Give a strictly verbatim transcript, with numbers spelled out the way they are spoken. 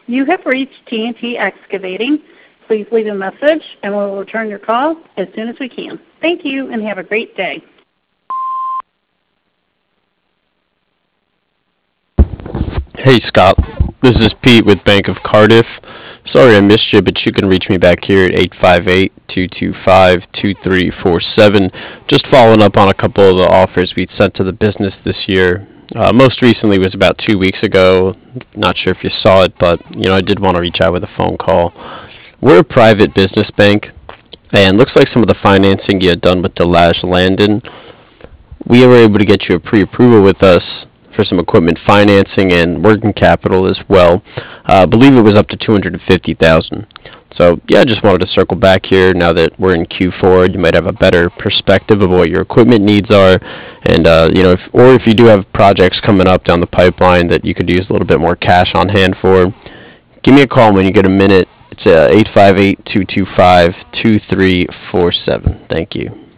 You have reached T and T Excavating. Please leave a message and we will return your call as soon as we can. Thank you and have a great day. Hey Scott, this is Pete with Bank of Cardiff. Sorry I missed you, but you can reach me back here at eight five eight, two two five, two three four seven. Just following up on a couple of the offers we sent to the business this year. Uh, most recently was about two weeks ago. Not sure if you saw it, but you know I did want to reach out with a phone call. We're a private business bank, and looks like some of the financing you had done with Delage Landon, we were able to get you a pre-approval with us for some equipment financing and working capital as well. Uh, I believe it was up to two hundred fifty thousand dollars. So yeah, I just wanted to circle back here now that we're in Q four. You might have a better perspective of what your equipment needs are, and uh, you know, if, or if you do have projects coming up down the pipeline that you could use a little bit more cash on hand for, give me a call when you get a minute. It's uh, eight five eight, two two five, two three four seven. Thank you.